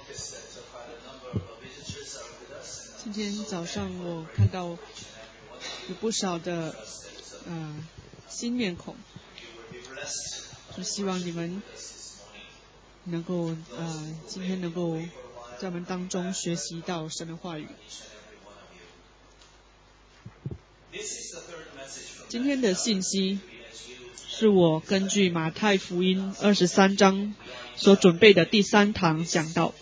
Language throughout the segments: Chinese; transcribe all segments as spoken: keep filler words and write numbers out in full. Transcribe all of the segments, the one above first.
今天早上我看到有不少的呃新面孔，就希望你们能够呃今天能够在我们当中学习到神的话语。今天的信息是我根据马太福音二十三章所准备的第三堂讲道。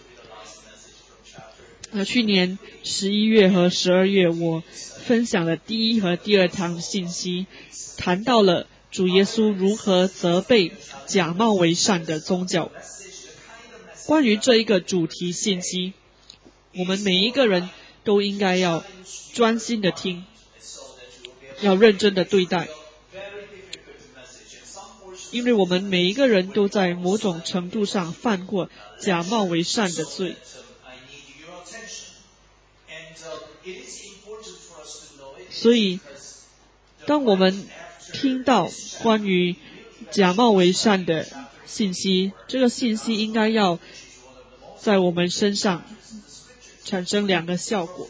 呃，去年十一月和十二月，我分享了第一和第二堂信息，谈到了主耶稣如何责备假冒为善的宗教。关于这一个主题信息，我们每一个人都应该要专心的听，要认真的对待，因为我们每一个人都在某种程度上犯过假冒为善的罪。所以当我们听到关于假冒为善的信息，这个信息应该要在我们身上产生两个效果。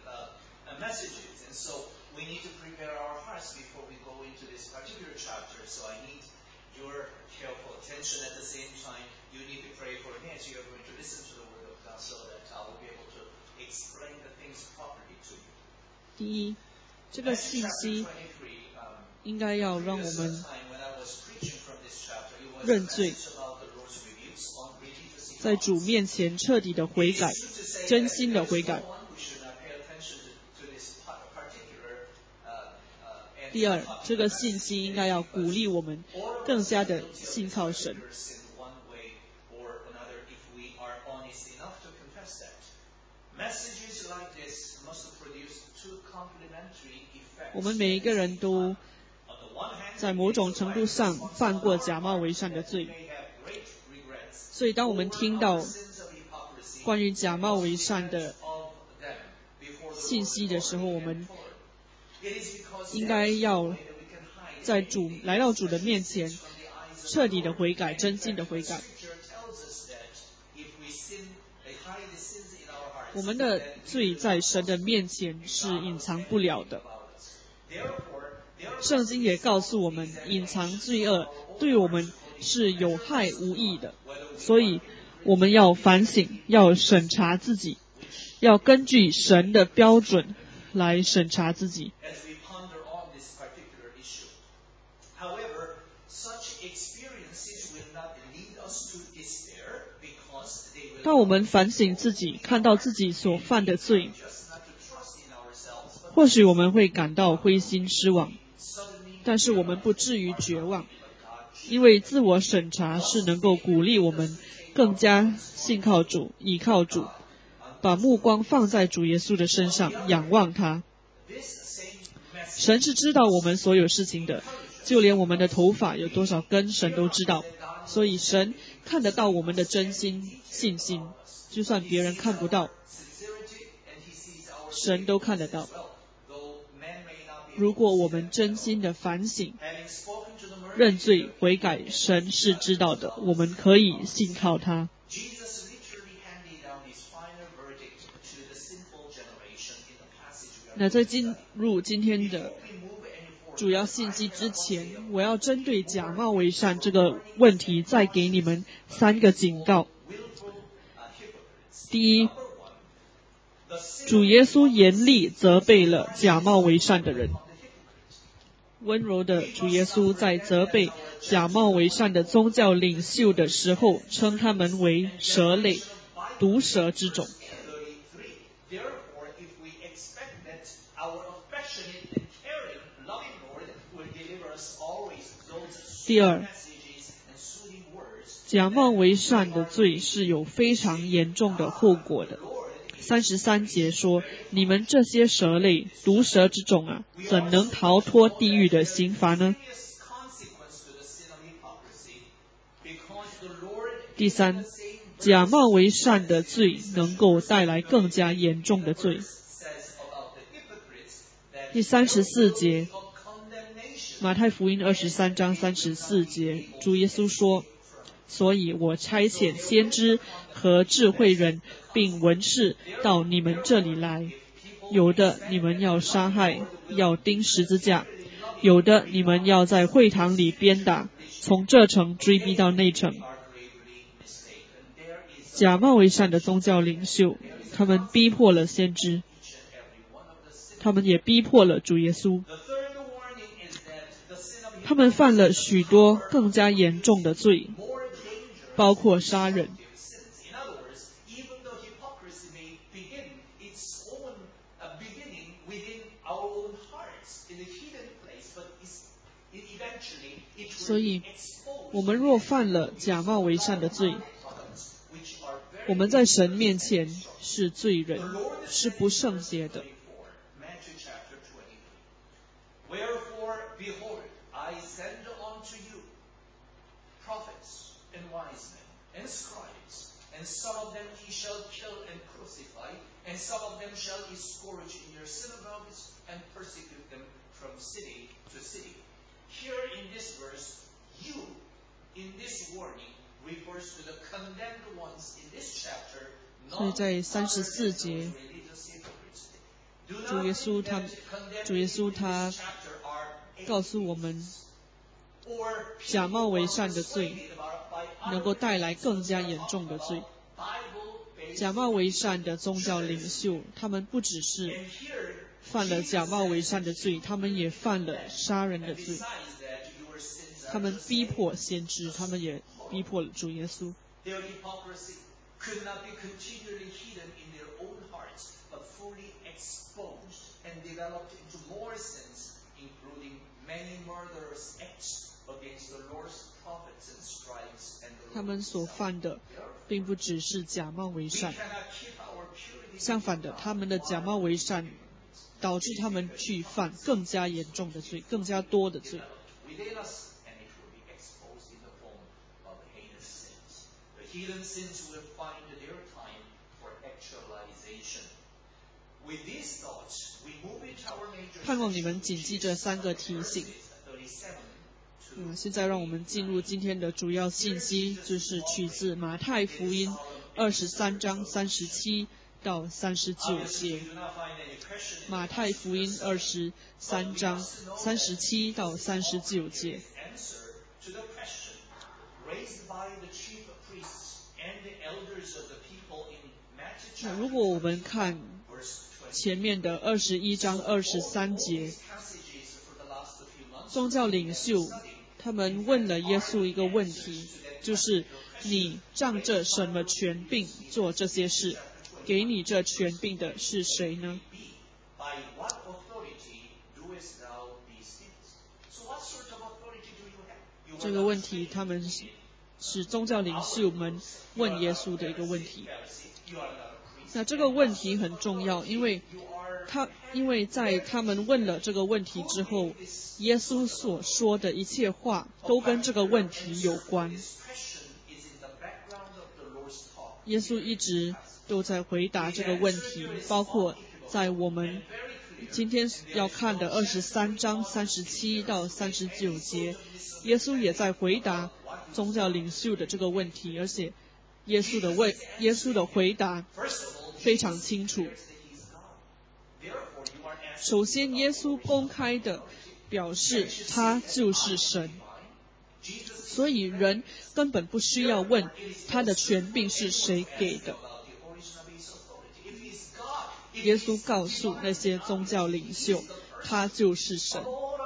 第一，这个信息应该要让我们认罪，在主面前彻底的悔改，真心的悔改。第二，这个信息应该要鼓励我们更加的信靠神。我们每一个人都在某种程度上犯过假冒为善的罪，所以当我们听到关于假冒为善的信息的时候，我们应该要在主来到主的面前彻底的悔改，真心的悔改。我们的罪在神的面前是隐藏不了的。圣经也告诉我们，隐藏罪恶对我们是有害无益的，所以我们要反省，要审查自己，要根据神的标准来审查自己。当我们反省自己，看到自己所犯的罪，或许我们会感到灰心失望，但是我们不至于绝望，因为自我审查是能够鼓励我们更加信靠主，倚靠主，把目光放在主耶稣的身上，仰望他。神是知道我们所有事情的，就连我们的头发有多少根，神都知道。所以神看得到我们的真心信心，就算别人看不到，神都看得到。如果我们真心的反省、认罪、悔改，神是知道的，我们可以信靠他。那在进入今天的主要信息之前，我要针对假冒为善这个问题再给你们三个警告。第一，主耶稣严厉责备了假冒为善的人。温柔的主耶稣在责备假冒为善的宗教领袖的时候，称他们为蛇类、毒蛇之种。第二，假冒为善的罪是有非常严重的后果的。三十三节说，你们这些蛇类、毒蛇之种啊，怎能逃脱地狱的刑罚呢？第三，假冒为善的罪能够带来更加严重的罪。第三十四节，马太福音二十三章三十四节，主耶稣说， 所以我差遣先知和智慧人并文士到你们这里来，有的你们要杀害，要钉十字架，有的你们要在会堂里鞭打，从这城追逼到那城。假冒为善的宗教领袖，他们逼迫了先知，他们也逼迫了主耶稣，他们犯了许多更加严重的罪，包括杀人。所以我们若犯了假冒为善的罪，我们在神面前是罪人，是不圣洁的。 And some of them he shall kill and crucify, and some of them shall he scourge in your synagogues and persecute them from city to city. Here in this verse, you, in this warning, refers to the condemned ones in this chapter, 所以在三十四节，主耶稣他主耶稣他告诉我们，假冒为善的罪能够带来更加严重的罪。假冒为善的宗教领袖，他们不只是犯了假冒为善的罪，他们也犯了杀人的罪。他们逼迫先知，他们也逼迫了主耶稣。 could not be continually hidden in their own hearts, but fully exposed and developed into more sins, including many murderous acts against the Lord's prophets and scribes and the 他们所犯的并不只是假冒为善，相反的，他们的假冒为善导致他们去犯更加严重的罪，更加多的罪。 Hidden sins will find their time for actualization. With these thoughts, we move into our major 盼望你们谨记这三个提醒。嗯，现在让我们进入今天的主要信息，就是取自马太福音二十三章三十七到三十九节。马太福音二十三章三十七到三十九节。那如果我们看前面的二十一章二十三节，宗教领袖他们问了耶稣一个问题，就是你仗着什么权柄做这些事？给你这权柄的是谁呢？这个问题他们是宗教领袖们问耶稣的一个问题。那这个问题很重要，因为他因为在他们问了这个问题之后，耶稣所说的一切话都跟这个问题有关。耶稣一直都在回答这个问题，包括在我们今天要看的二十三章三十七到三十九节，耶稣也在回答宗教领袖的这个问题，而且耶稣的问耶稣的回答非常清楚。首先，耶稣公开的表示他就是神，所以人根本不需要问他的权柄是谁给的。耶稣告诉那些宗教领袖，他就是神。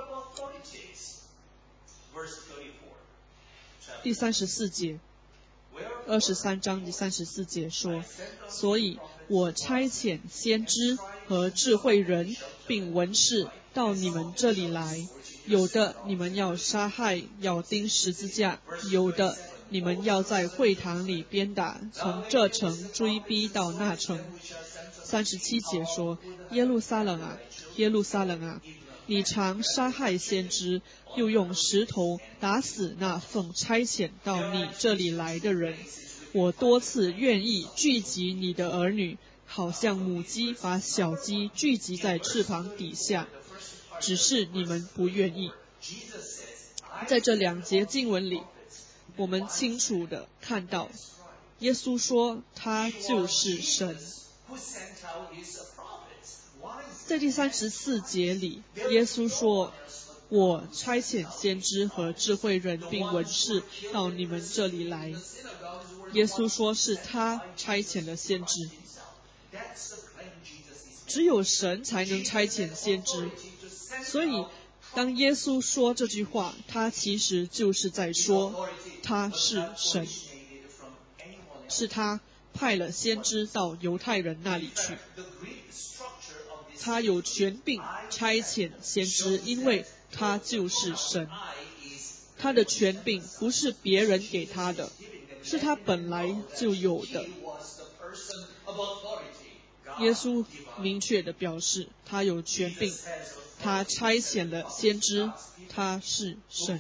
第三十四节，二十三章第三十四节说，所以我差遣先知和智慧人并文士到你们这里来，有的你们要杀害，要钉十字架，有的你们要在会堂里鞭打，从这城追逼到那城。三十七节说，耶路撒冷啊，耶路撒冷啊，你常杀害先知，又用石头打死那奉差遣到你这里来的人。我多次愿意聚集你的儿女，好像母鸡把小鸡聚集在翅膀底下，只是你们不愿意。在这两节经文里， 我们清楚地看到，耶稣说他就是神。在第三十四节里，耶稣说，我差遣先知和智慧人并文士到你们这里来。耶稣说是他差遣了先知，只有神才能差遣先知。所以当耶稣说这句话，他其实就是在说他是神，是他派了先知到犹太人那里去。他有权柄差遣先知，因为他就是神。他的权柄不是别人给他的，是他本来就有的。耶稣明确地表示他有权柄，他差遣了先知，他是神。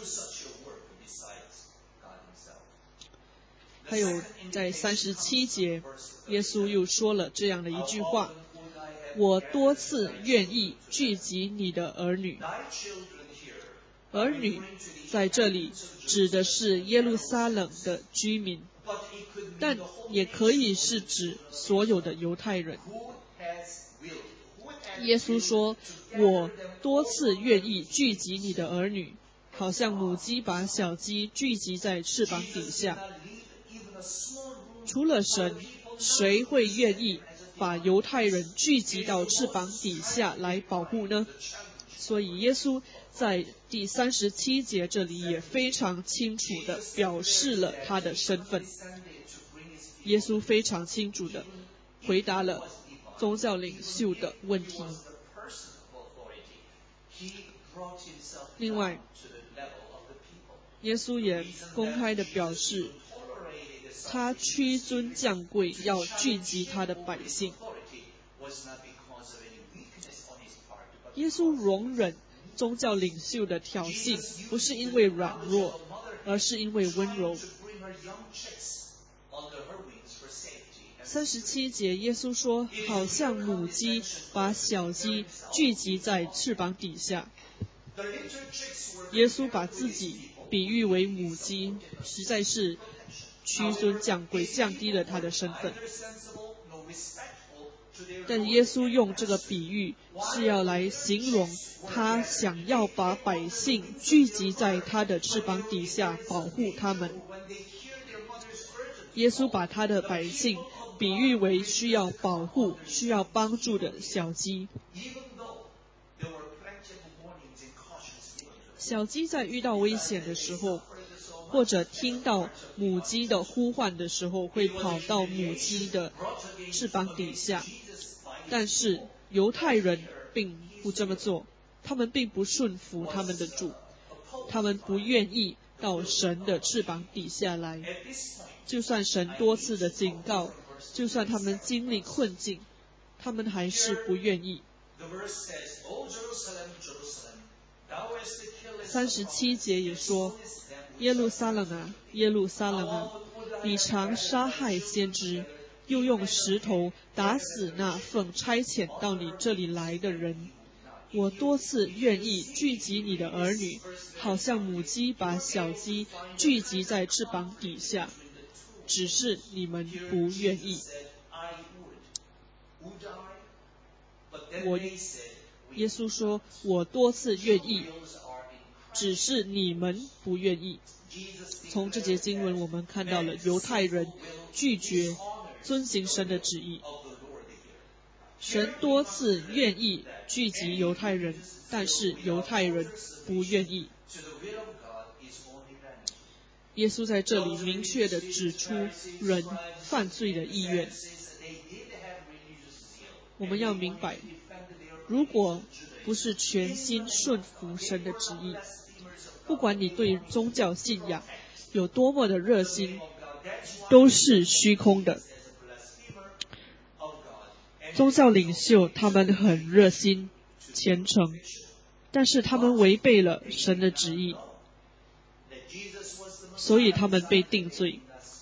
还有在三十七节，耶稣又说了这样的一句话，我多次愿意聚集你的儿女。儿女在这里指的是耶路撒冷的居民，但也可以是指所有的犹太人。耶稣说，我多次愿意聚集你的儿女，好像母鸡把小鸡聚集在翅膀底下。除了神，谁会愿意把犹太人聚集到翅膀底下来保护呢？所以耶稣在第三十七节这里也非常清楚地表示了他的身份。耶稣非常清楚地回答了宗教领袖的问题。另外，耶稣也公开地表示，他屈尊降贵，要聚集他的百姓。耶稣容忍宗教领袖的挑衅，不是因为软弱，而是因为温柔。三十七节，耶稣说，好像母鸡把小鸡聚集在翅膀底下。耶稣把自己比喻为母鸡，实在是屈尊降贵，降低了他的身份。但耶稣用这个比喻是要来形容他想要把百姓聚集在他的翅膀底下，保护他们。耶稣把他的百姓比喻为需要保护、需要帮助的小鸡。小鸡在遇到危险的时候，或者听到母鸡的呼唤的时候，会跑到母鸡的翅膀底下。但是犹太人并不这么做，他们并不顺服他们的主，他们不愿意到神的翅膀底下来。就算神多次的警告，就算他们经历困境，他们还是不愿意。三十七节也说，耶路撒冷啊，耶路撒冷啊，你常杀害先知，又用石头打死那奉差遣到你这里来的人。我多次愿意聚集你的儿女，好像母鸡把小鸡聚集在翅膀底下，只是你们不愿意。我耶稣说，我多次愿意，只是你们不愿意。从这节经文我们看到了犹太人拒绝遵行神的旨意。神多次愿意聚集犹太人，但是犹太人不愿意。耶稣在这里明确地指出人犯罪的意愿。我们要明白，如果不是全心顺服神的旨意，不管你对宗教信仰有多么的热心，都是虚空的。宗教领袖他们很热心虔诚，但是他们违背了神的旨意，所以他们被定罪。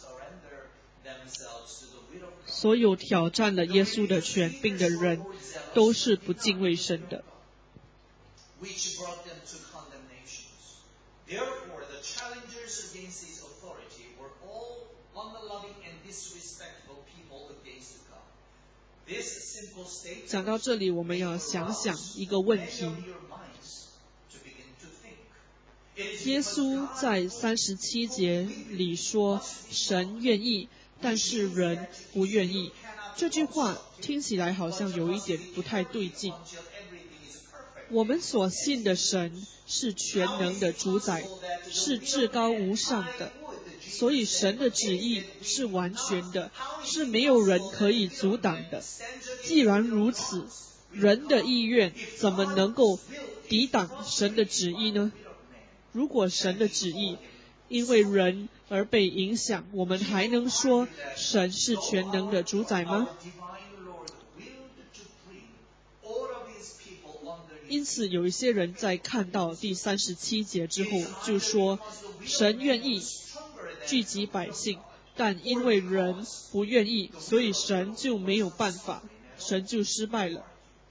所有挑战了耶稣的权柄的人都是不敬畏神的。 challengers against his authority were all unloving and disrespectful people against God. This simple statement 讲到这里，我们要想想一个问题。 many of your minds to begin to think. It is 耶 because 稣 God 在三十七节里说：“神愿意，但是人不愿意。”这句话听起来好像有一点不太对劲。 until everything is perfect. 我们所信的神是全能的主宰，是至高无上的，所以神的旨意是完全的，是没有人可以阻挡的。既然如此，人的意愿怎么能够抵挡神的旨意呢？如果神的旨意因为人而被影响，我们还能说神是全能的主宰吗？ Our divine Lord willed to bring all of his people under his 因此，有一些人在看到第三十七节之后，就说神愿意聚集百姓，但因为人不愿意，所以神就没有办法，神就失败了。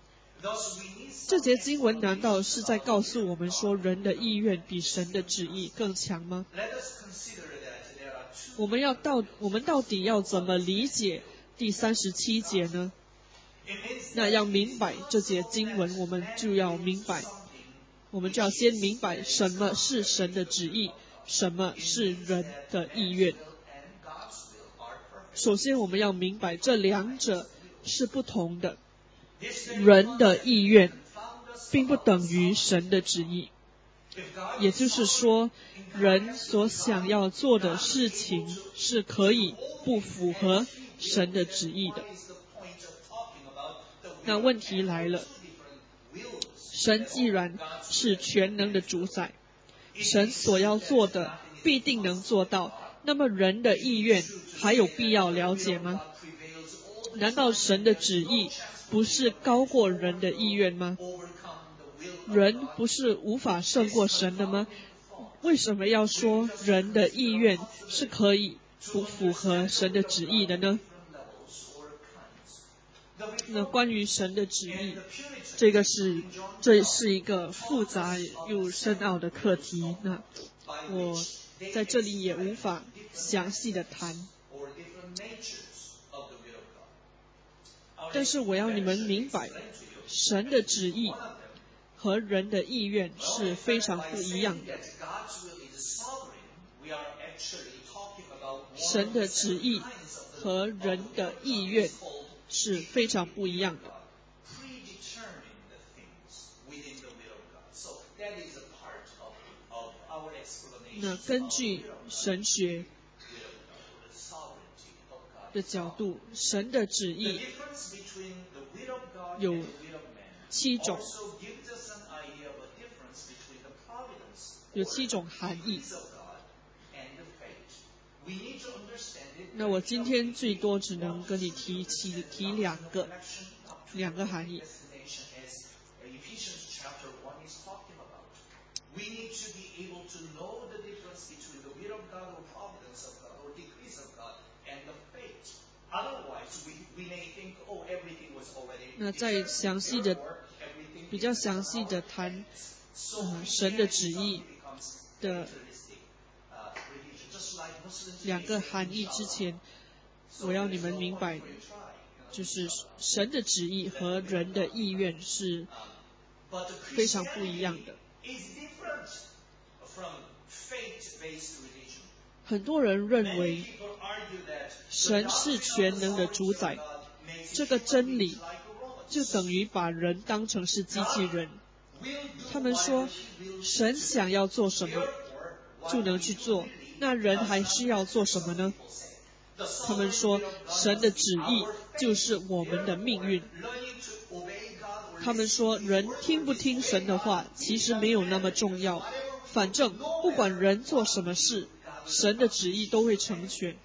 Thus we need 这节经文难道是在告诉我们说，人的意愿比神的旨意更强吗？ let us consider that there are two 我们要到我们到底要怎么理解第三十七节呢？ it means 那要明白这节经文，我们就要明白，我们就要先明白什么是神的旨意，什么是人的意愿。 and God's will are perfect. 首先，我们要明白这两者是不同的。 This 人的意愿 found us 并不等于神的旨意， if God 也就是说，人所想要做的事情是可以不符合神的旨意的。 is the point of talking about the will 那问题来了， two different wills. 神既然是全能的主宰，神所要做的必定能做到，那么人的意愿还有必要了解吗？ prevails all 难道神的旨意不是高过人的意愿吗？ overcome the will 人不是无法胜过神的吗？为什么要说人的意愿是可以不符合神的旨意的呢？ levels or kinds. The 那关于神的旨意， the Puritans 这个是这是一个复杂又深奥的课题。那我在这里也无法详细的谈， or different natures of the will of God. 但是我要你们明白，神的旨意和人的意愿是非常不一样的。 That God's will is sovereign, we are actually talking about one 神的旨意和人的意愿是非常不一样的。 predetermine the things within the will of God. So that is a part of, of our explanation 那根据神学 will of God, the sovereignty of God. 的角度，神的旨 The 意 difference between the will of God 有 and the will of man 七种， also gives us an idea of a difference between the providence 有七种含义。 of God and the fate. We need to understand it. 那我今天最多只能跟你提提提两个，两个含义。 Destination as Ephesians chapter one is talking about. We need to be able to know the difference between the will of God or providence of God or decrees of God and the fate. Otherwise, we, we may think, oh, everything was already 那再详细的、 everything 比较详细的谈 so 呃神的旨意 becomes 的 materialistic, uh, religion. Just like Muslims 两个含义之前，我要你们明白，就是神的旨意和人的意愿是 But 非常不一样的。 is different from faith-based religion. 很多人认 Many 为 people argue that 神是全能的主宰，这个真理就等于把人当成是机器人。他们说，神想要做什么就能去做，那人还需要做什么呢？他们说，神的旨意就是我们的命运。他们说，人听不听神的话，其实没有那么重要。反正不管人做什么事，神的旨意都会成全。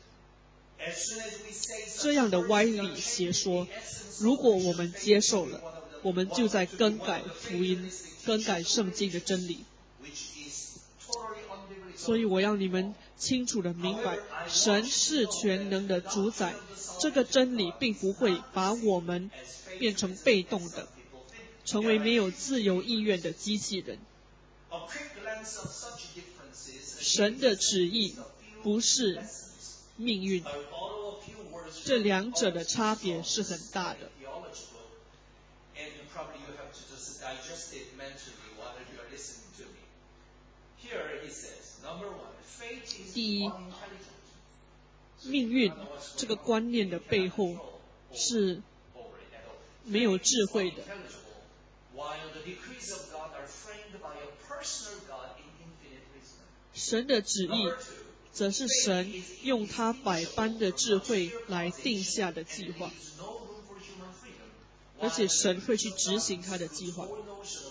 这样的歪理邪说，如果我们接受了，我们就在更改福音、更改圣经的真理。所以我要你们清楚的明白，神是全能的主宰，这个真理并不会把我们变成被动的，成为没有自由意愿的机器人。 神的旨意不是命运，这两者的差别是很大的。第一，命运这个观念的背后是没有智慧的。神的旨意则是神用他百般的智慧来定下的计划，而且神会去执行他的计划。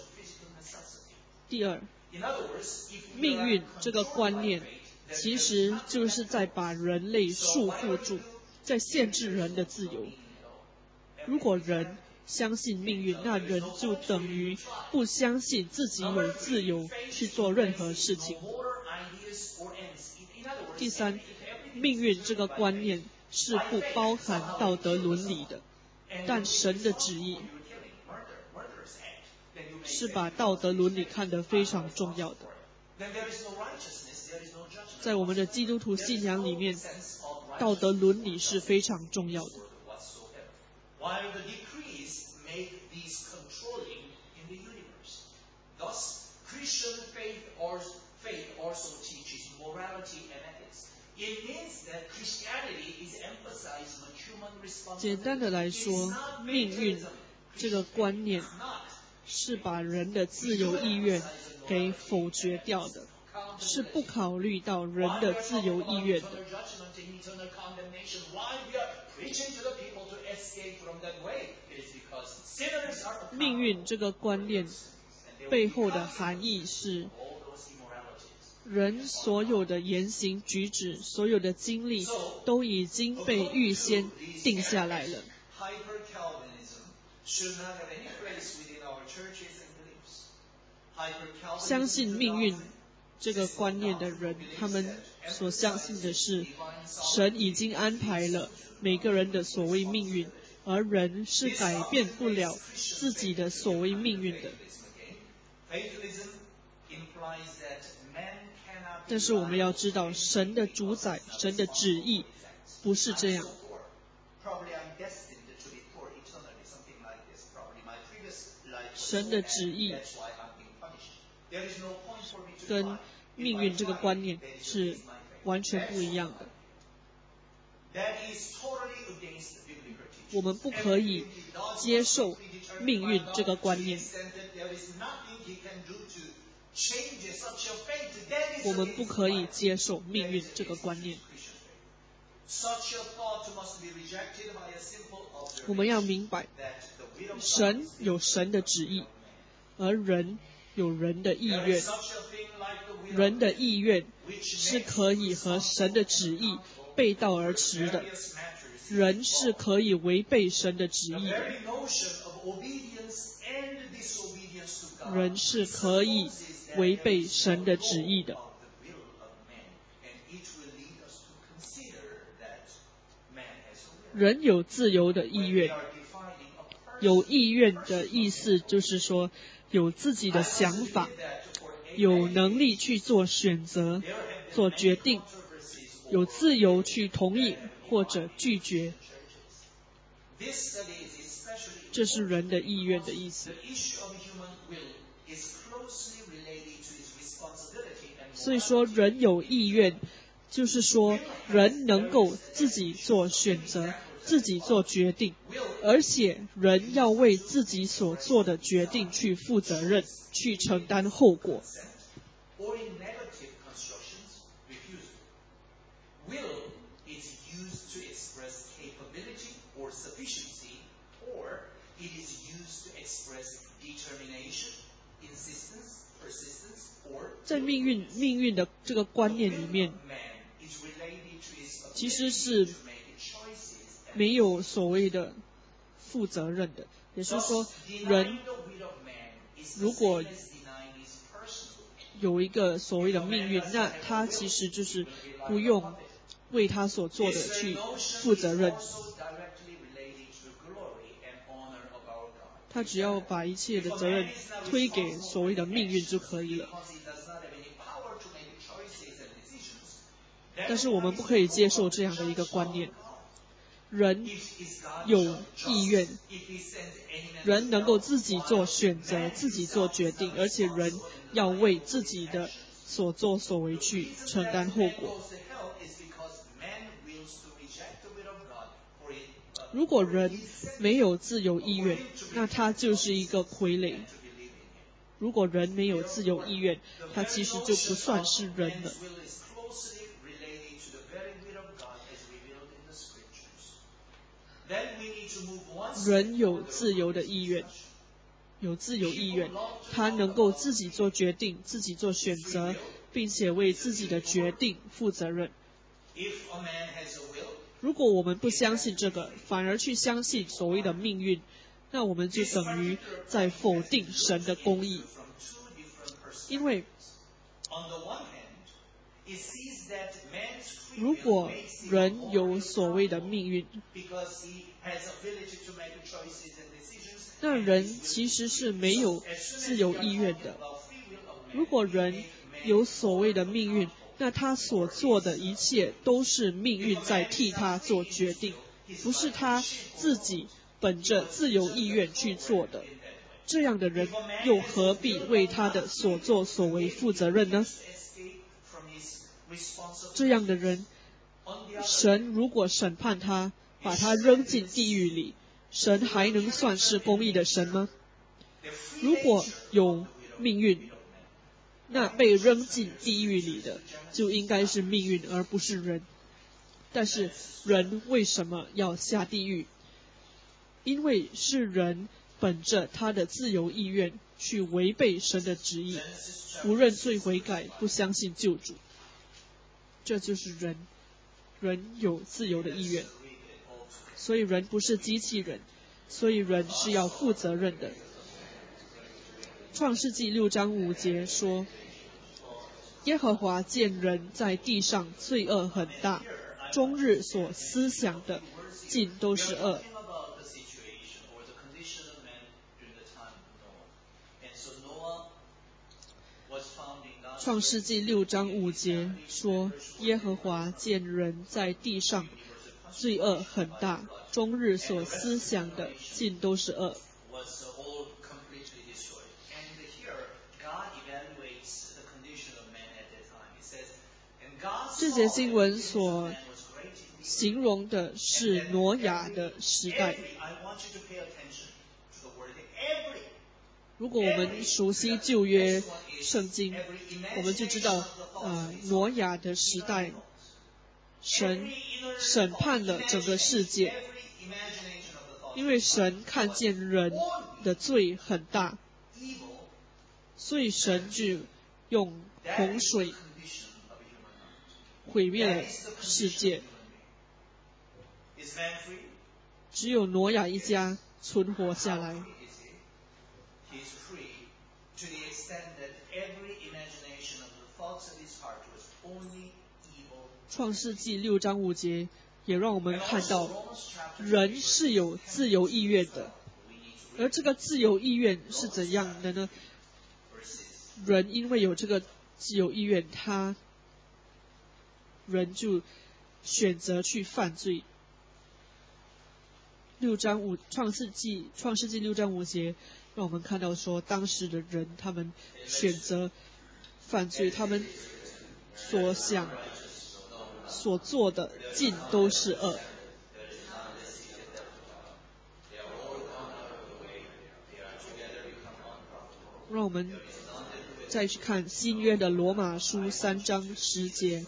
第二，命运这个观念其实就是在把人类束缚住，在限制人的自由。如果人相信命运，那人就等于不相信自己有自由去做任何事情。第三，命运这个观念是不包含道德伦理的，但神的旨意是把道德伦理看得非常重要的。在我们的基督徒信仰里面，道德伦理是非常重要的。简单的来说，命运这个观念是把人的自由意愿给否决掉的，是不考虑到人的自由意愿的。命运这个观念背后的含义是，人所有的言行举止，所有的经历都已经被预先定下来了。相信命运这个观念的人，他们所相信的是神已经安排了每个人的所谓命运，而人是改变不了自己的所谓命运的。但是我们要知道，神的主宰，神的旨意不是这样。神的旨意跟命运这个观念是完全不一样的。我们不可以接受命运这个观念，我们不可以接受命运这个观念。我们要明白，神有神的旨意，而人有人的意愿。人的意愿是可以和神的旨意背道而驰的，人是可以违背神的旨意的，人是可以违背神的旨意的。人有自由的意愿，有意愿的意思就是说有自己的想法，有能力去做选择、做决定，有自由去同意或者拒绝。这是人的意愿的意思。所以说，人有意愿，就是说人能够自己做选择，自己做决定，而且人要为自己所做的决定去负责任，去承担后果。在命运命运的这个观念里面，其实是没有所谓的负责任的，也就是说，人如果有一个所谓的命运，那他其实就是不用为他所做的去负责任，他只要把一切的责任推给所谓的命运就可以了。 但是我们不可以接受这样的一个观念。人有意愿，人能够自己做选择，自己做决定，而且人要为自己的所作所为去承担后果。如果人没有自由意愿，那他就是一个傀儡。如果人没有自由意愿，他其实就不算是人了。人有自由的意愿，有自由意愿，他能够自己做决定，自己做选择，并且为自己的决定负责任。如果我们不相信这个，反而去相信所谓的命运，那我们就等于在否定神的公义。因为如果人有所谓的命运，那人其实是没有自由意愿的。如果人有所谓的命运，那他所做的一切都是命运在替他做决定，不是他自己本着自由意愿去做的。这样的人又何必为他的所作所为负责任呢？这样的人，神如果审判他，把他扔进地狱里，神还能算是公义的神吗？如果有命运，那被扔进地狱里的就应该是命运，而不是人。但是人为什么要下地狱？因为是人本着他的自由意愿去违背神的旨意，不认罪悔改，不相信救主。这就是人，人有自由的意愿，所以人不是机器人，所以人是要负责任的。创世纪六章五节说，耶和华见人在地上罪恶很大，终日所思想的尽都是恶。创世纪六章五节说，耶和华见人在地上罪恶很大，终日所思想的尽都是恶。这节经文所形容的是挪亚的时代。如果我们熟悉旧约圣经，我们就知道，呃，挪亚的时代，神审判了整个世界，因为神看见人的罪很大，所以神就用洪水毁灭了世界。只有挪亚一家存活下来。创世纪六章五节也让我们看到，人是有自由意愿的，而这个自由意愿是怎样的呢？人因为有这个自由意愿，他人就选择去犯罪。六章五创世纪创世纪六章五节让我们看到说，当时的人他们选择犯罪，他们所想所做的尽都是恶。让我们再去看新约的罗马书三章十节。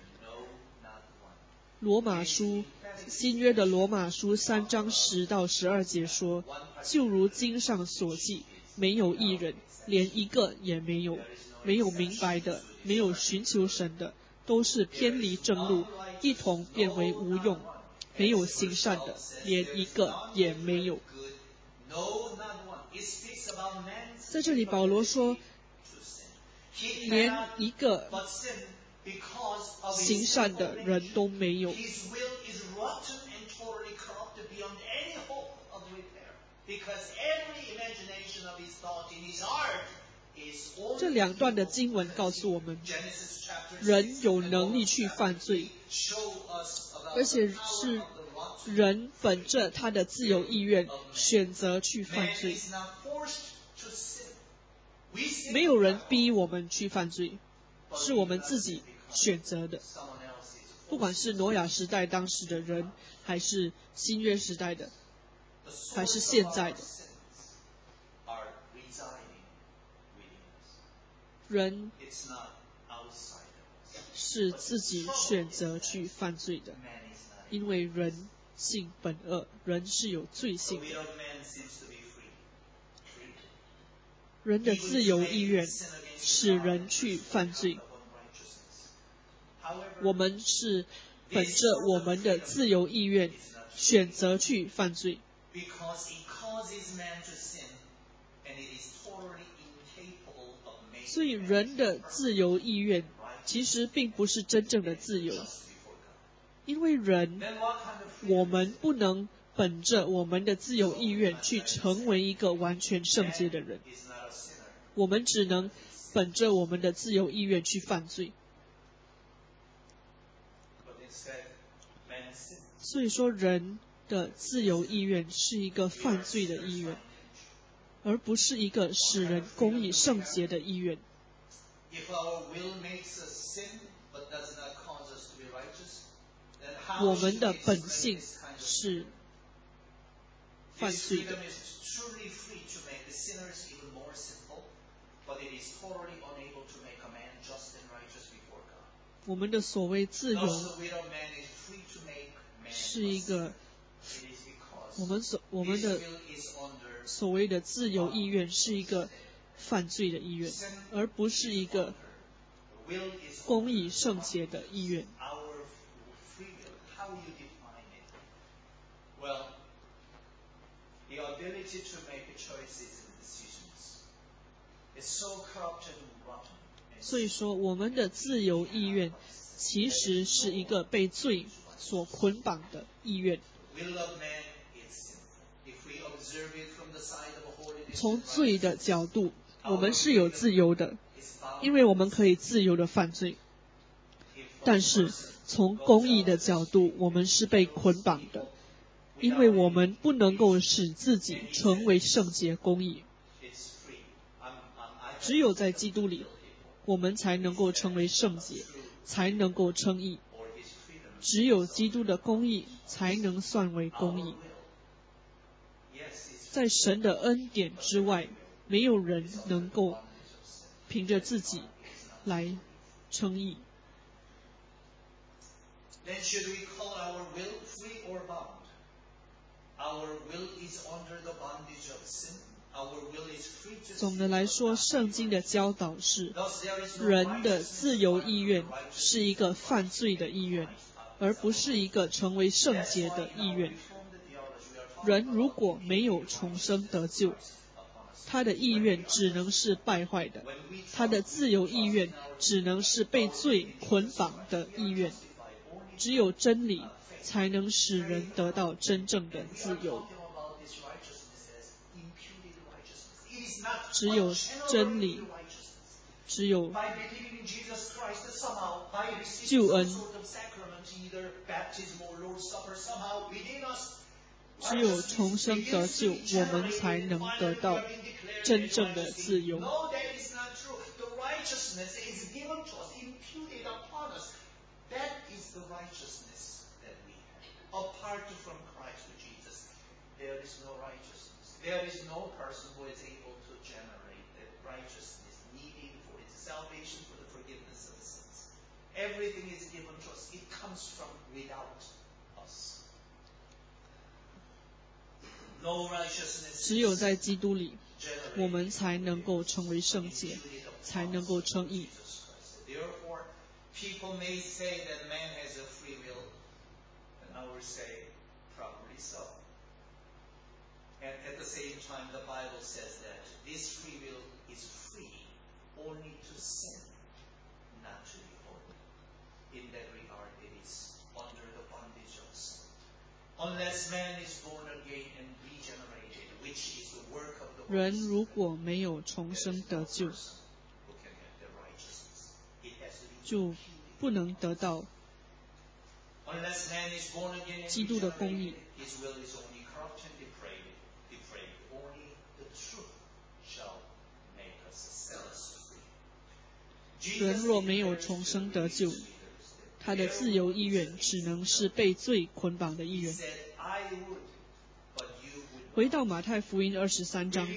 罗马书新约的罗马书三章十到十二节说，就如经上所记，没有义人，连一个也没有，没有明白的，没有寻求神的，都是偏离正路，一同变为无用，没有行善的，连一个也没有。在这里保罗说，连一个行善的人都没有。 这两段的经文告诉我们，人有能力去犯罪，而且是人本着他的自由意愿选择去犯罪。没有人逼我们去犯罪，是我们自己选择的。不管是挪亚时代当时的人，还是新约时代的，还是现在的，人是自己选择去犯罪的，因为人性本恶，人是有罪性的。人的自由意愿使人去犯罪，我们是本着我们的自由意愿选择去犯罪，所以人的自由意愿其实并不是真正的自由，因为人我们不能本着我们的自由意愿去成为一个完全圣洁的人，我们只能本着我们的自由意愿去犯罪。所以说，人的自由意愿是一个犯罪的意愿，而不是一个使人公义圣洁的意愿。我们的本性是犯罪的。我们的所谓自由是一个，我们所我们的所谓的自由意愿是一个犯罪的意愿，而不是一个公义圣洁的意愿。所以说，我们的自由意愿其实是一个被罪所捆绑的意愿。从罪的角度，我们是有自由的，因为我们可以自由的犯罪。但是从公义的角度，我们是被捆绑的，因为我们不能够使自己成为圣洁公义。只有在基督里，我们才能够成为圣洁，才能够称义。只有基督的公义才能算为公义。在神的恩典之外，没有人能够凭着自己来称义。总的来说，圣经的教导是，人的自由意愿是一个犯罪的意愿，而不是一个成为圣洁的意愿。人如果没有重生得救，他的意愿只能是败坏的，他的自由意愿只能是被罪捆绑的意愿。只有真理才能使人得到真正的自由。只有真理，只有救恩，只有重生得救，我们才能得到真正的自由。There is no person who is able to generate the righteousness needed for its salvation, for the forgiveness of the sins. Everything is given to us. It comes from without us. No righteousness. 只有在基督里，我们才能够成为圣洁，才能够称义。Therefore, people may say that man has a free will, and I would say probably so. And at the same time, the Bible says that this free will is free only to sin, not to be holy. In that regard, it is under the bondage of sin. Unless man is born again and regenerated, which is the work of the 人如果没有重生得救，就不能得到基督的公义。人若没有重生得救，他的自由意愿只能是被罪捆绑的意愿。回到马太福音二十三章，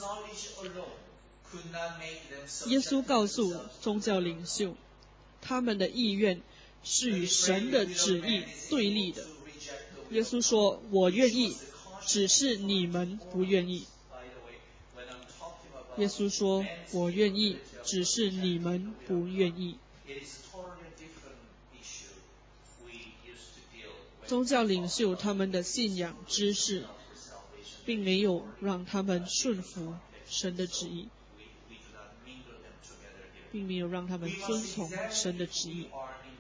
耶稣告诉宗教领袖，他们的意愿是与神的旨意对立的。耶稣说：“我愿意，只是你们不愿意。”耶稣说：“我愿意，只是你们不愿意。”宗教领袖他们的信仰知识，并没有让他们顺服神的旨意，并没有让他们遵从神的旨意。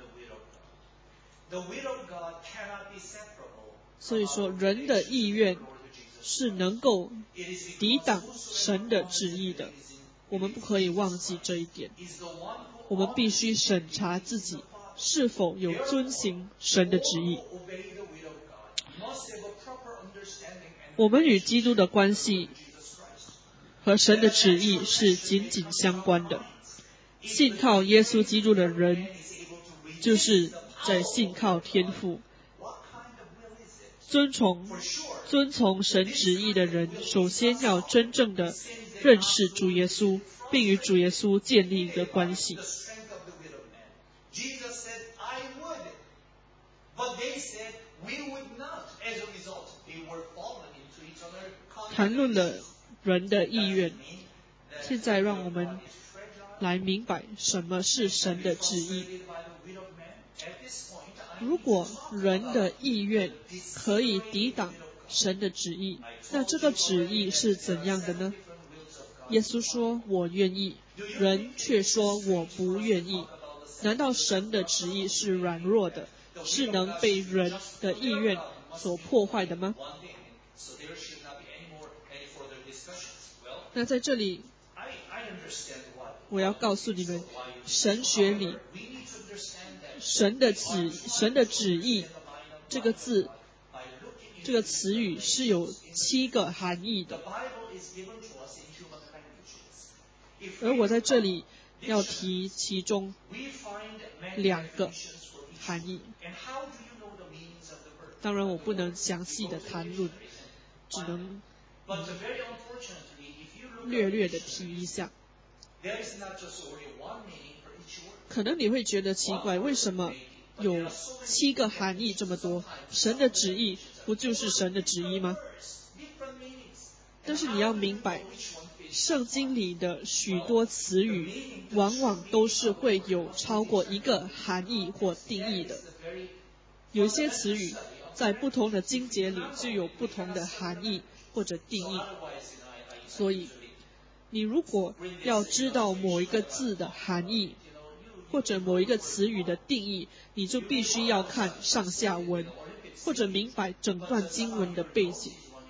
所以说，人的意愿是能够抵挡神的旨意的，我们不可以忘记这一点。我们必须审查自己是否有遵行神的旨意。我们与基督的关系和神的旨意是紧紧相关的。信靠耶稣基督的人，就是在信靠天父。遵从遵从神旨意的人，首先要真正的认识主耶稣，并与主耶稣建立一个关系。谈论了人的意愿，现在让我们来明白什么是神的旨意。如果人的意愿可以抵挡神的旨意，那这个旨意是怎样的呢？耶稣说：“我愿意。”人却说：“我不愿意。”难道神的旨意是软弱的，是能被人的意愿所破坏的吗？那在这里，我要告诉你们，神学里神的旨神的旨意这个字，这个词语是有七个含义的。而我在这里要提其中两个含义。当然我不能详细的谈论，只能嗯略略的提一下。可能你会觉得奇怪，为什么有七个含义这么多？神的旨意不就是神的旨意吗？但是你要明白，圣经里的许多词语往往都是会有超过一个含义或定义的。有一些词语在不同的经节里就有不同的含义或者定义。所以你如果要知道某一个字的含义或者某一个词语的定义，你就必须要看上下文，或者明白整段经文的背景。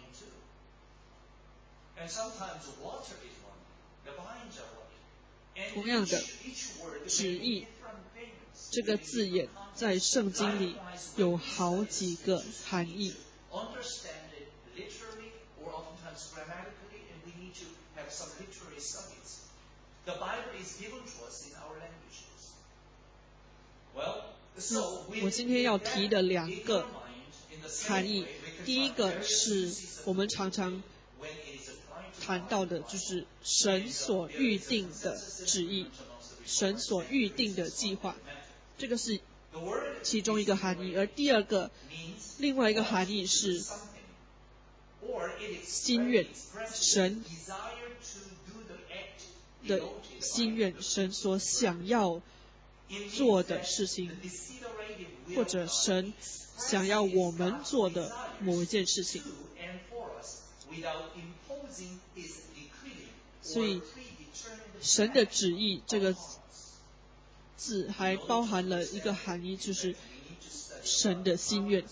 同样的，旨意这个字眼在圣经里有好几个含义。嗯，我今天要提的两个含义，第一个是我们常常谈到的，就是神所预定的旨意，神所预定的计划，这个是其中一个含义。而第二个，另外一个含义是心愿，神的心愿，神所想要做的事情，或者神想要我们做的某一件事情。所以神的旨意这个字还包含了一个含义，就是神的心愿。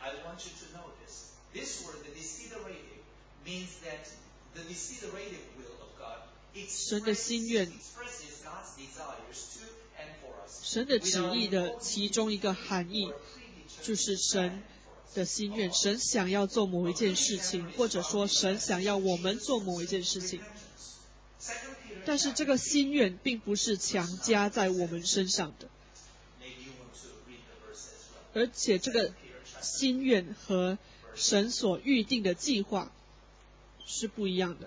I want you to know this. This word, the desiderative, means that the desiderative will of God 神的心愿 expresses God's desires to and for us. 神的旨意的其中一个含义就是神的心愿，神想要做某一件事情，或者说神想要我们做某一件事情。但是这个心愿并不是强加在我们身上的，而且这个心愿和神所预定的计划是不一样的。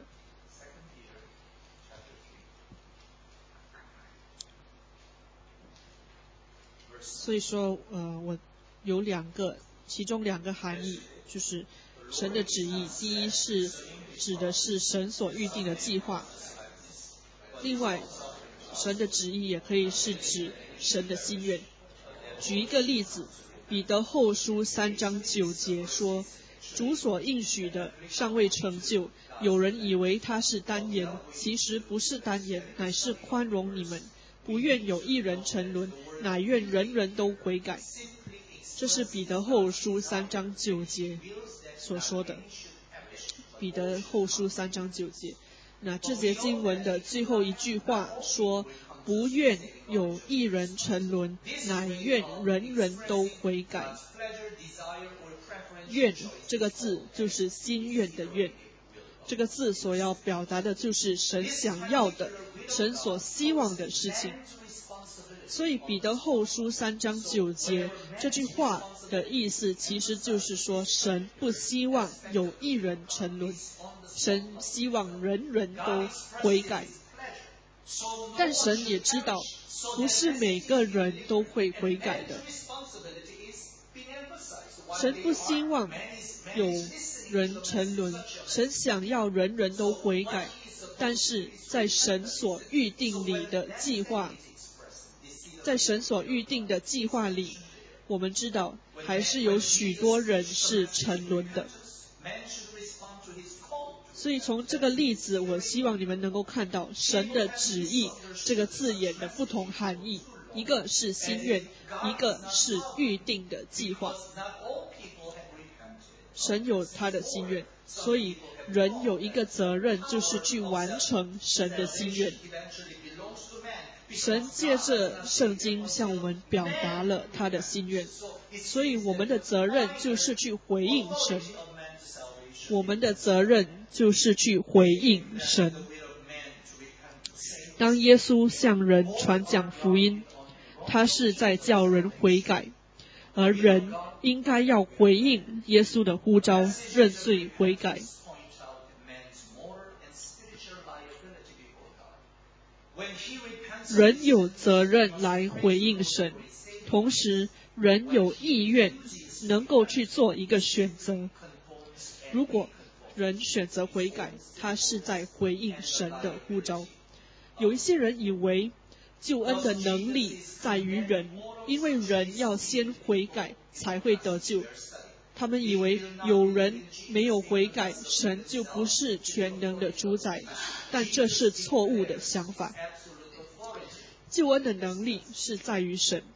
所以说，呃，我有两个，其中两个含义，就是神的旨意。第一是指的是神所预定的计划，另外，神的旨意也可以是指神的心愿。举一个例子，彼得后书三章九节说：“主所应许的尚未成就，有人以为他是单言，其实不是单言，乃是宽容你们，不愿有一人沉沦，乃愿人人都悔改。”这是彼得后书三章九节所说的。彼得后书三章九节。那这节经文的最后一句话说：“不愿有一人沉沦，乃愿人人都悔改。”愿这个字就是心愿的愿，这个字所要表达的就是神想要的，神所希望的事情。所以彼得后书三章九节这句话的意思，其实就是说，神不希望有一人沉沦，神希望人人都悔改。但神也知道，不是每个人都会悔改的。神不希望有人沉沦，神想要人人都悔改，但是在神所预定里的计划，在神所预定的计划里，我们知道还是有许多人是沉沦的。所以从这个例子，我希望你们能够看到神的旨意这个字眼的不同含义，一个是心愿，一个是预定的计划。神有他的心愿，所以人有一个责任，就是去完成神的心愿。神借着圣经向我们表达了他的心愿，所以我们的责任就是去回应神。我们的责任就是去回应神。当耶稣向人传讲福音，他是在叫人悔改，而人应该要回应耶稣的呼召，认罪悔改。人有责任来回应神，同时人有意愿能够去做一个选择。如果人选择悔改，他是在回应神的呼召。有一些人以为救恩的能力在于人，因为人要先悔改才会得救。他们以为有人没有悔改，神就不是全能的主宰，但这是错误的想法。救恩的能力是在于神。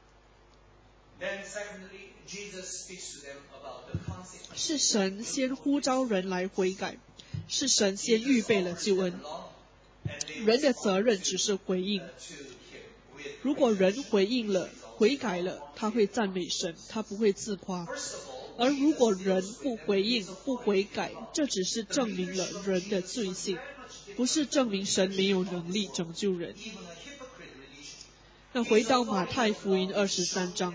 是神先呼召人来悔改，是神先预备了救恩，人的责任只是回应。如果人回应了、悔改了，他会赞美神，他不会自夸。而如果人不回应、不悔改，这只是证明了人的罪性，不是证明神没有能力拯救人。那回到马太福音二十三章，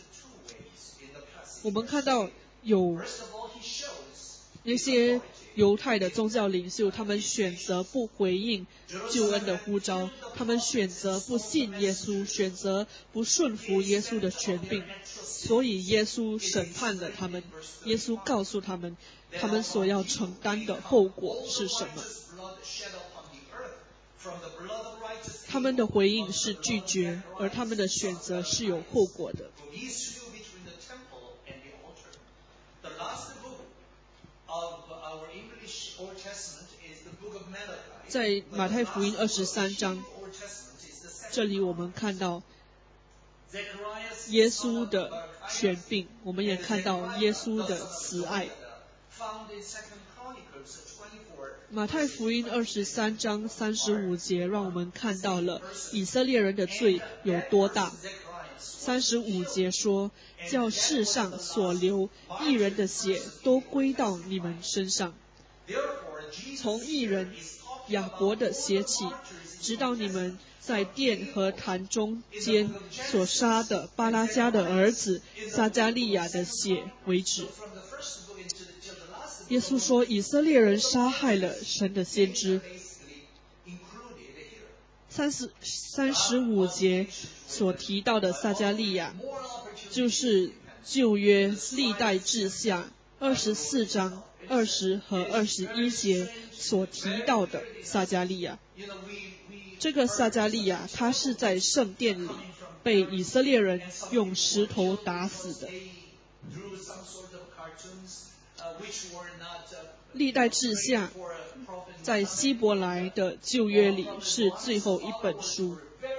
我们看到有那些犹太的宗教领袖，他们选择不回应救恩的呼召，他们选择不信耶稣，选择不顺服耶稣的权柄，所以耶稣审判了他们。耶稣告诉他们，他们所要承担的后果是什么。他们的回应是拒绝，而他们的选择是有后果的。在马太福音二十三章，这里我们看到耶稣的权柄，我们也看到耶稣的慈爱。马太福音二十三章三十五节让我们看到了以色列人的罪有多大。三十五节说，叫世上所流义人的血都归到你们身上，从义人亚伯的血起，直到你们在殿和坛中间所杀的巴拉加的儿子撒加利亚的血为止。耶稣说，以色列人杀害了神的先知。三十三十五节所提到的撒加利亚，就是旧约历代志下二十四章二十和二十一节所提到的撒加利亚。这个撒加利亚，他是在圣殿里被以色列人用石头打死的。历代志下在希伯来的旧约里是最后一本书，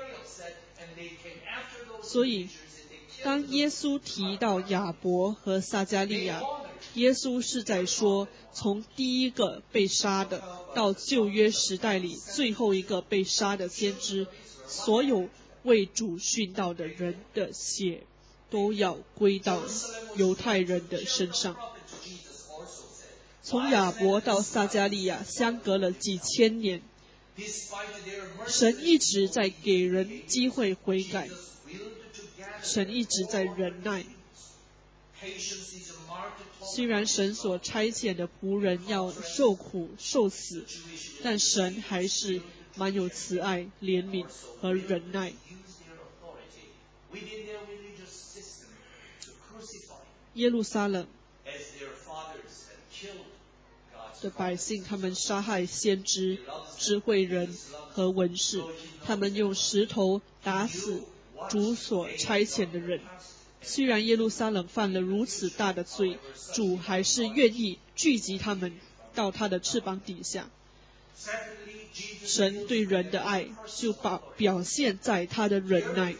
所以当耶稣提到亚伯和撒加利亚，耶稣是在说，从第一个被杀的到旧约时代里最后一个被杀的先知，所有为主殉道的人的血都要归到犹太人的身上。从亚伯到撒加利亚相隔了几千年，神一直在给人机会悔改，神一直在忍耐。虽然神所差遣的仆人要受苦受死，但神还是蛮有慈爱、怜悯和忍耐。耶路撒冷的百姓，他们杀害先知、智慧人和文士，他们用石头打死主所差遣的人。虽然耶路撒冷犯了如此大的罪，主还是愿意聚集他们到他的翅膀底下。神对人的爱就把表现在他的忍耐。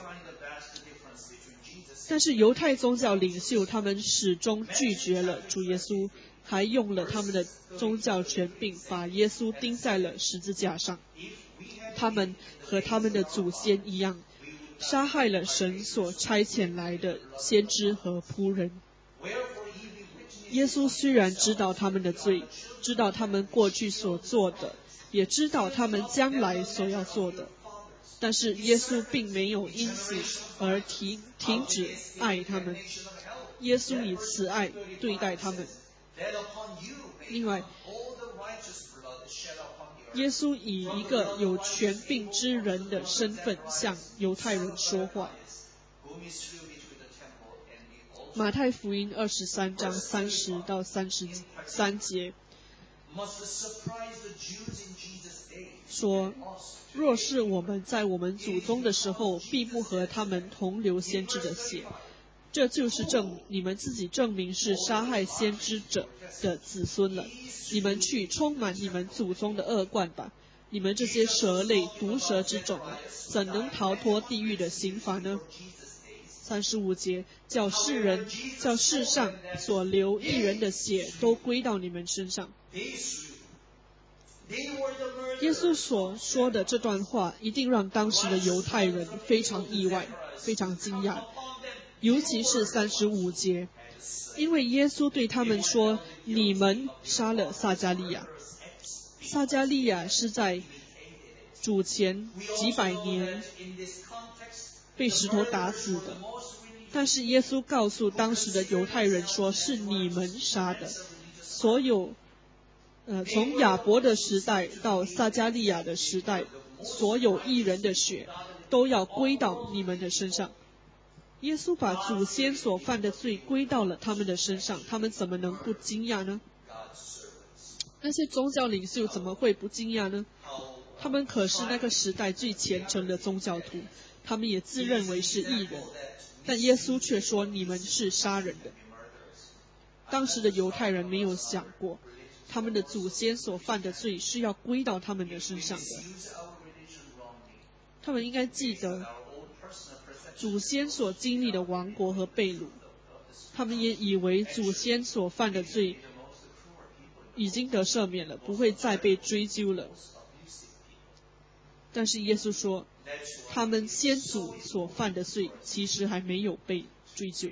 但是犹太宗教领袖他们始终拒绝了主耶稣，还用了他们的宗教权柄把耶稣钉在了十字架上。他们和他们的祖先一样，杀害了神所差遣来的先知和仆人。耶稣虽然知道他们的罪，知道他们过去所做的，也知道他们将来所要做的，但是耶稣并没有因此而停停止爱他们。耶稣以慈爱对待他们。另外，耶稣以一个有权柄之人的身份向犹太人说话。马太福音二十三章三十到三十三节说，若是我们在我们祖宗的时候，必不和他们同流先知的血，这就是证你们自己证明是杀害先知者的子孙了。你们去充满你们祖宗的恶贯吧！你们这些蛇类毒蛇之种啊，怎能逃脱地狱的刑罚呢？三十五节，叫世人叫世上所流义人的血都归到你们身上。耶稣所说的这段话一定让当时的犹太人非常意外，非常惊讶，尤其是三十五节，因为耶稣对他们说，你们杀了撒加利亚。撒加利亚是在主前几百年被石头打死的，但是耶稣告诉当时的犹太人说，是你们杀的。所有呃，从亚伯的时代到撒加利亚的时代，所有义人的血都要归到你们的身上。耶稣把祖先所犯的罪归到了他们的身上，他们怎么能不惊讶呢？那些宗教领袖怎么会不惊讶呢？他们可是那个时代最虔诚的宗教徒，他们也自认为是义人，但耶稣却说你们是杀人的。当时的犹太人没有想过，他们的祖先所犯的罪是要归到他们的身上的。他们应该记得祖先所经历的亡国和被掳， 他们也以为祖先所犯的罪已经得赦免了，不会再被追究了。但是耶稣说，他们先祖所犯的罪其实还没有被追究，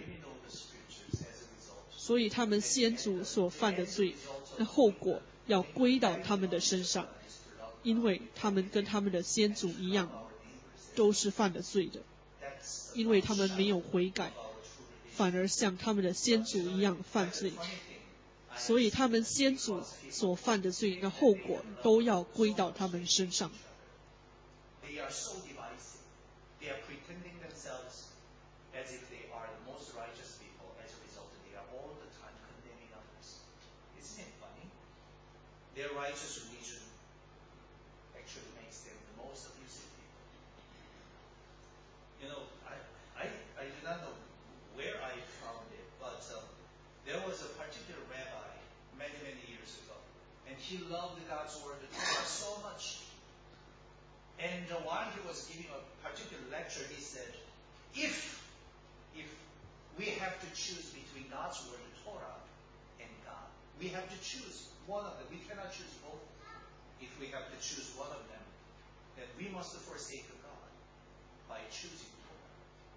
所以他们先祖所犯的罪，那后果要归到他们的身上，因为他们跟他们的先祖一样，都是犯了罪的，因为他们没有悔改，反而像他们的先祖一样犯罪，所以他们先祖所犯的罪，那后果都要归到他们身上。 They are so divisive. They are pretending themselves as if they are the most righteous people. As a result, they are all the time condemning others. Isn't it funny? Their righteous religion actually makes them the most abusive people. You know, I, I, I do not know where I found it, but uh, there was a particular rabbi many, many years ago, and he loved God's word, the Torah, so much. And uh, while he was giving a particular lecture, he said, if, if we have to choose between God's word, the Torah, and God, we have to choose one of them. We cannot choose both. If we have to choose one of them, then we must forsake God by choosing Torah.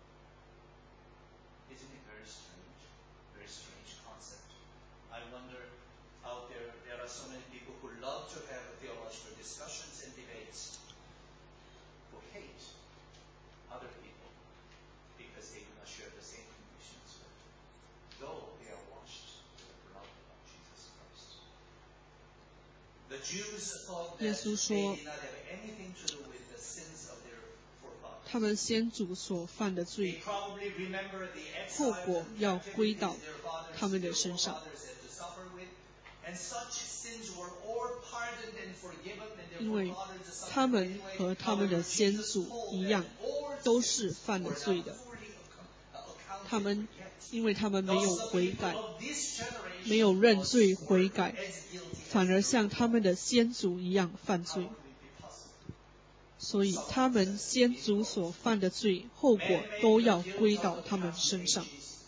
Isn't it very strange? Very strange concept. I wonder, out there, there are so many people who love to have theological discussions and debates, who hate other people because they do not share the same convictions, though they are washed with the blood of Jesus Christ. The Jews thought that they did not have anything to do with the sins of their forefathers. 他们先祖所犯的 They 罪， probably remember the 后 exile 果 and 要归 captivity 到 their fathers, 他们 their 的身上。 forefathers had to suffer with, and such sins were all pardoned and forgiven, and their 因为 forefathers 他 suffered 们 anyway. 和他们的 However, 先 Jesus 祖 told 一 them 样， all 都 sins 是犯了 were 罪 not 的。 fully account- accounted 他们 for yet. 因为他们没有 Thus, the 悔 people 改， of this generation 没有认罪 were 悔改， as guilty as 反而 their 像他们的先祖一样犯 How 罪。 could it be possible? 所以他们先祖所犯的罪，后果都要归到他们身上。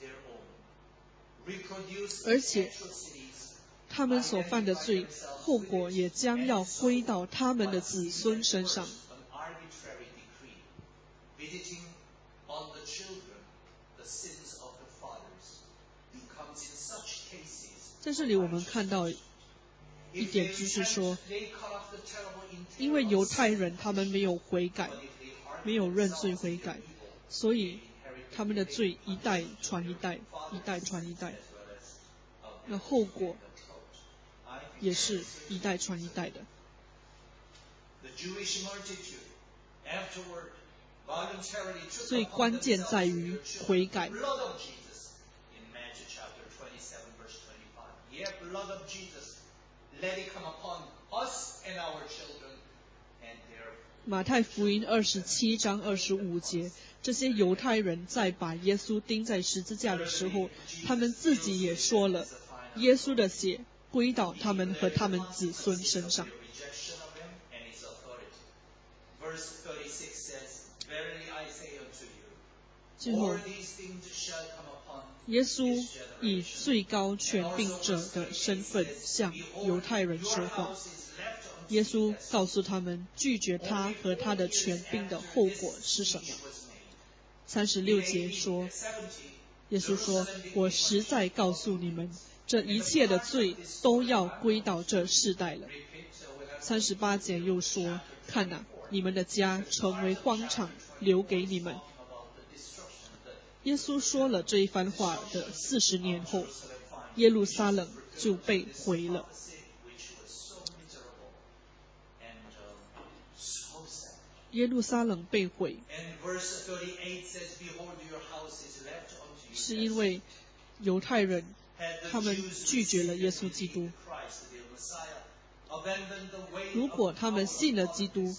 而且他们所犯的罪，后果也将要归到他们的子孙身上。在这里我们看到一点，就是说，因为犹太人他们没有悔改，没有认罪悔改，所以他们的罪一代传一代，一代传一代，那后果也是一代传一代的。所以关键在于悔改。马太福音二十七章二十五节，这些犹太人在把耶稣钉在十字架的时候，他们自己也说了，耶稣的血归到他们和他们子孙身上。最后，耶稣以最高权柄者的身份向犹太人说话。耶稣告诉他们，拒绝他和他的权柄的后果是什么。三十六节说，耶稣说，我实在告诉你们，这一切的罪都要归到这世代了。三十八节又说，看哪，你们的家成为荒场，留给你们。耶稣说了这一番话的四十年后，耶路撒冷就被毁了。耶路撒冷被毁，是因为犹太人他们拒绝了耶稣基督。如果他们信了基督，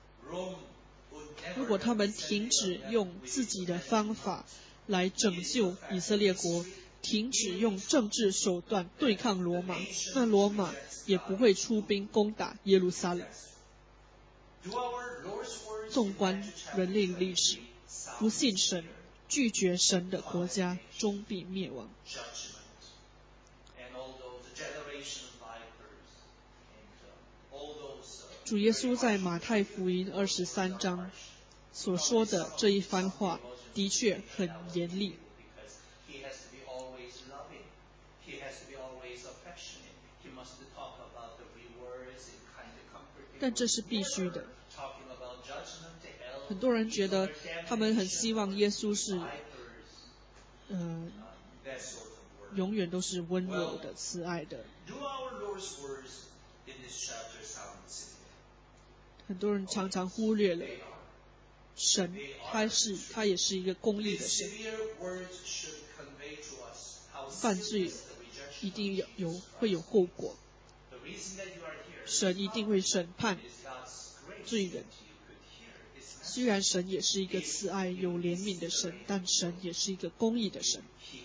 如果他们停止用自己的方法来拯救以色列国，停止用政治手段对抗罗马，那罗马也不会出兵攻打耶路撒冷。纵观人类历史，不信神拒绝神的国家终必灭亡。主耶稣在马太福音二十三章所说的这一番话的确很严厉，但这是必须的。很多人觉得他们很希望耶稣是呃永远都是温柔的、慈爱的。很多人常常忽略了神，他是他也是一个公义的神。犯罪一定有有会有后果，神一定会审判罪人。虽然神也是一个慈爱有怜悯的神，但神也是一个公义的神。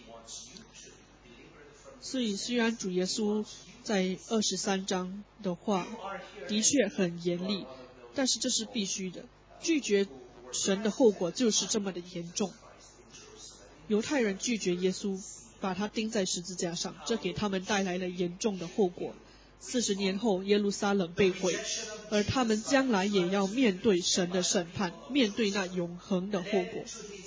所以虽然主耶稣在二十三章的话的确很严厉，但是这是必须的。拒绝神的后果就是这么的严重。犹太人拒绝耶稣，把他钉在十字架上，这给他们带来了严重的后果。四十年后，耶路撒冷被毁，而他们将来也要面对神的审判，面对那永恒的后果。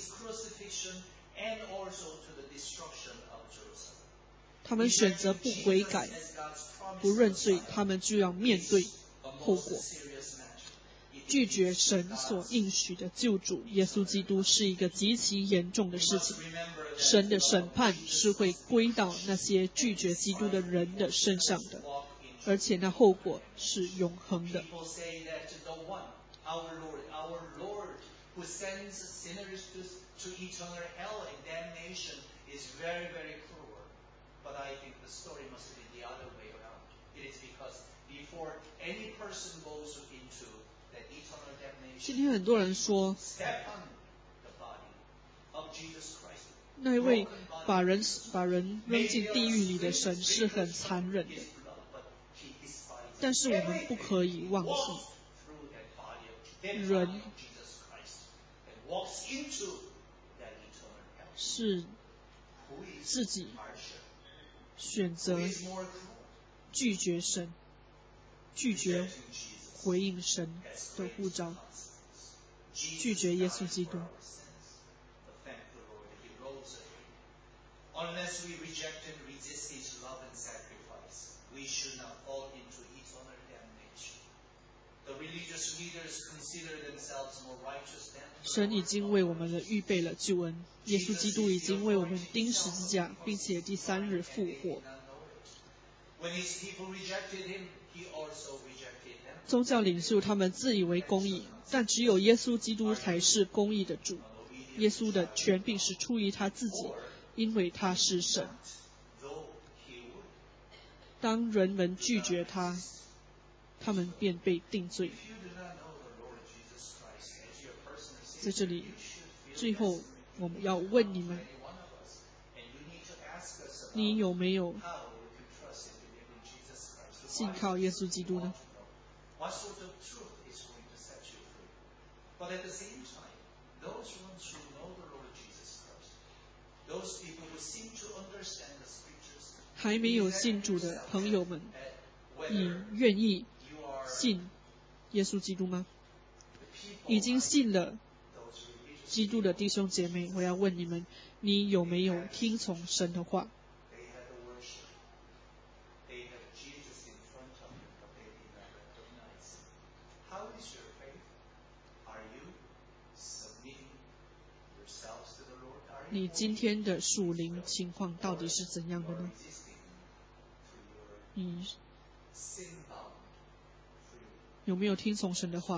他们选择不悔改、不认罪，他们就要面对后果。拒绝神所应许的救主耶稣基督是一个极其严重的事情。神的审判是会归到那些拒绝基督的人的身上的，而且那后果是永恒的。今天很多人说，那一位把人把人扔进地狱里的神是很残忍的，但是我们不可以忘记，人是自己选择拒绝神，拒绝回应神的呼召，拒绝耶稣基督。Unless we reject and resist His love and sacrifice, we should not fall into eternal damnation. The religious leaders consider themselves more righteous than the Lord. 神已经为我们的预备了救恩，耶稣基督已经为我们钉十字架，并且第三日复活。When His people rejected Him, He also rejected them. 宗教领袖他们自以为公义，但只有耶稣基督才是公义的主。耶稣的权柄是出于他自己，因为他是神。当人们拒绝他，他们便被定罪。在这里，最后我们要问你们，你有没有信靠耶稣基督呢？还没有信主的朋友们，你愿意信耶稣基督吗？已经信了基督的弟兄姐妹，我要问你们，你有没有听从神的话？你今天的属灵情况到底是怎样的呢？你有没有听从神的话？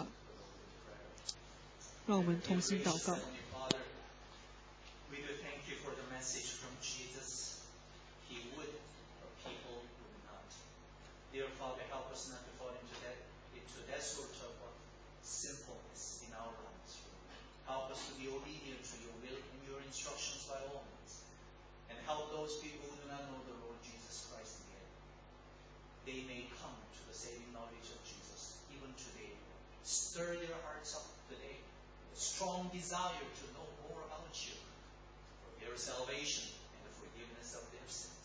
让我们同心祷告。Help us to be obedient to your will and your instructions by all means. And help those people who do not know the Lord Jesus Christ yet. They may come to the saving knowledge of Jesus even today. Stir their hearts up today. A strong desire to know more about you. their salvation and the forgiveness of their sins.